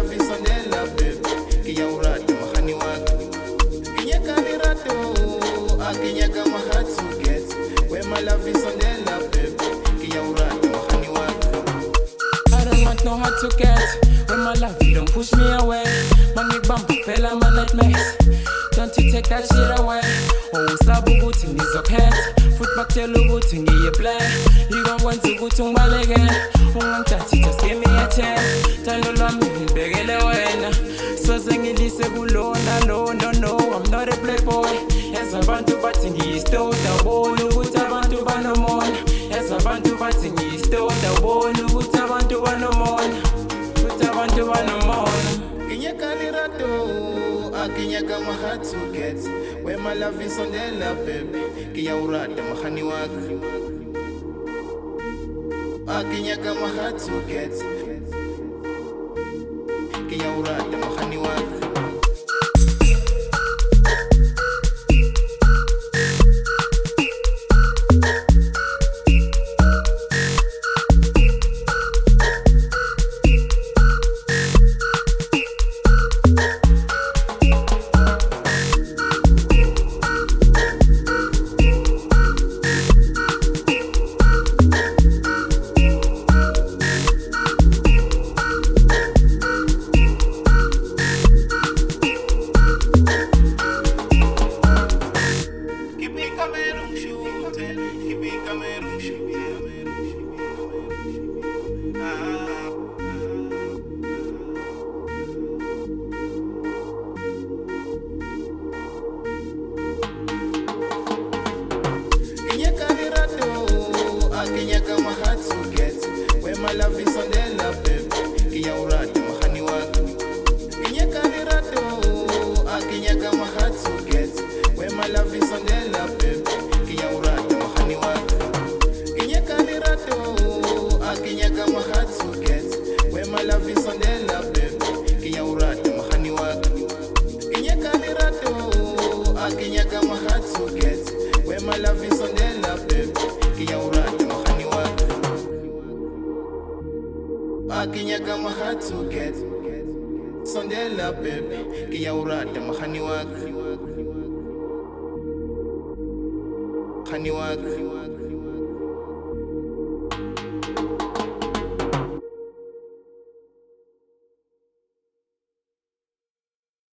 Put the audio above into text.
malavi sondela baby Kia urata mahani wako Kinyaka ni rato Akinyaka mahatu get We malavi sondela baby Kia urata mahani wako I don't want no hard to get When my love you don't push me away Mangi bump fella man at mess Don't you take that shit away Oh sabu guting is okay Foot back tell you guting you play You gon' want to guting ball again Ungang chachi just give me a chance Talo lami begele wena So zengi lise kulona no no no I'm not a playboy Yes abantu batingi isto Dabonu guta abantu banomona Yes abantu batingi isto Dabonu guta abantu banomona Guta abantu banomona Kinyaka ni rato Akinyaka mahatu get We malavi sondela baby Kia urata mahani wako Akinyaka mahatu get Kia urata mahani wako Kinyaka mahatu get We malavi sondela baby Kia urata mahani wako Kinyaka ni rato Akinyaka mahatu get We malavi sondela baby Kia urata mahani wako Kinyaka ni rato Akinyaka mahatu get We malavi sondela baby Kia urata mahani wako Kinyaka ni rato Akinyaka mahatu get We malavi sondela baby Kia urata mahani wako Akinyaka mahatu get Sondela baby Kia urata mahani wako Mahani wako